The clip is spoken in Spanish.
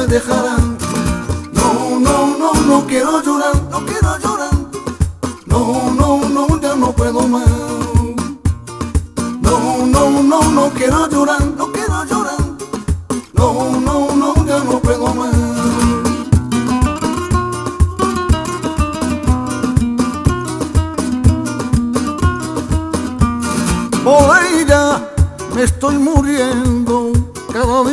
dejarán. No, no, no, no quiero llorar, no quiero llorar. No, no, no, ya no puedo más. No, no, no, no quiero llorar, no quiero llorar. No, no, no, ya no puedo más. Por ella me estoy muriendo cada día.